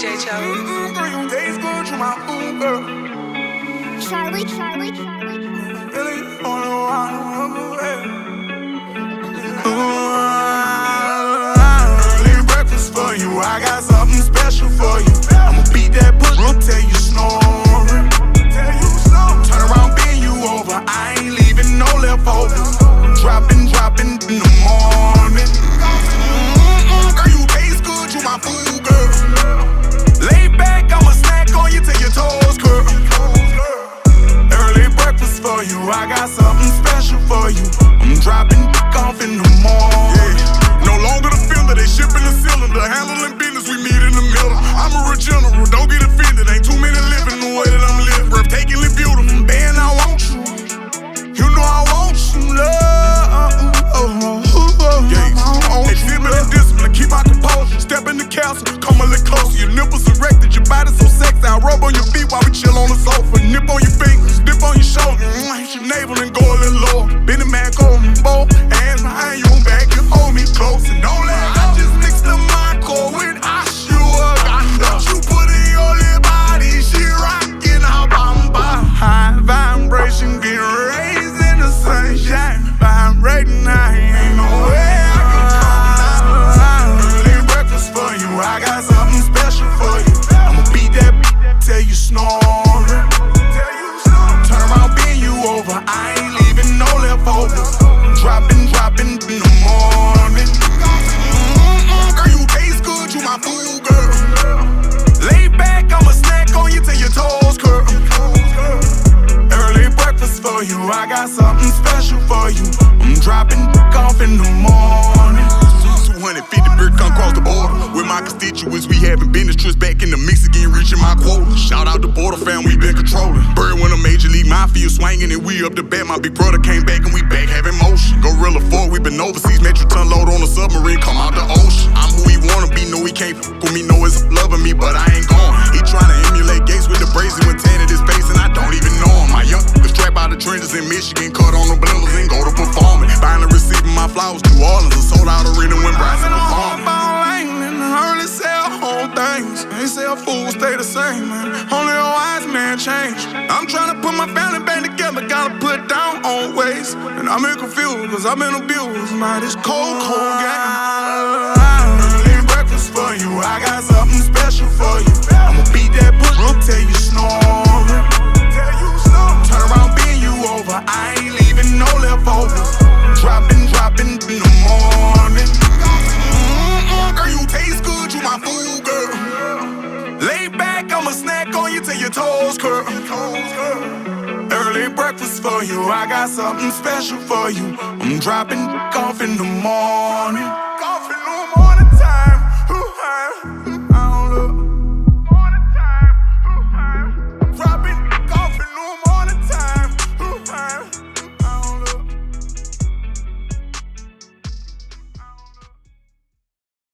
DJ Chose. Girl, you taste good, you my food, girl. Charlie. Really only one early breakfast for you. I got something special for you. I'ma beat that pussy till you snoring. Turn around, bend you over. I ain't leaving no leftovers. Dropping in the morning. Girl, you taste good, you my food, girl. Lay back, I'ma snack on you till your toes curl. Early breakfast for you, I got something special for you. I'm dropping off in the morning. No longer the filler, they shipping the cylinder. Handling business, we meet in the middle. I'm a real general, don't get offended. Ain't too many living the way that I'm living. Breathtakingly beautiful, man, I want you. You know I want you, love. Exhibit and discipline, keep my composure. Step in the castle, come a little closer. Your nipples erected, your body so sexy. I rub on your feet while we chill on the sofa. Nip on your fingers, dip on your shoulder. Hit your navel and go a little lower. Benny man, go me both hands behind your back and hold me close. And don't let go. I just mix the Michael with ashwagandha. You put in your little body, she rockin' her bamba. High vibration, get raised in the sunshine. Vibrating, I ain't no way. I got something special for you. I'ma beat that till you snoring. Turn around, bend you over. I ain't leaving no leftovers. Dropping in the morning. Girl, you taste good, you my food, girl. Lay back, I'ma snack on you till your toes curl. Early breakfast for you. I got something special for you. I'm dropping off in the morning. 250 beer come across the border. With my constituents, we having business trips back in the mix again, reaching my quota. Shout out to Border fam, we been controlling. Bird win a major league mafia swinging, and we up the bat. My big brother came back and we back having motion. Gorilla 4, we been overseas, metro ton load on a submarine, come out the ocean. I'm who he wanna be, know he can't f with me, know it's loving me, but I ain't going. He tryna emulate Gates with the brazen when tatted his face, and I don't even know him. My young niggas strap out the trenches in Michigan, cut on the blenders and go to performing. Finally receiving my flowers, New Orleans, a sold out arena when Bryson performing. Early sell whole things. Ain't say a fool stay the same, man. Only a wise man change. I'm tryna put my family back together. Gotta put down on ways. And I'm in confused, cause I've been abused. Now this cold game. Early breakfast for you. I got something special for you. I'ma beat that pussy till you snoring. Turn around, bend you over. I ain't leaving no leftovers. Dropping in the morning. Girl, you taste good, you my food, girl. Lay back, I'ma snack on you till your toes curl. Early breakfast for you, I got something special for you. I'm dropping off in the morning.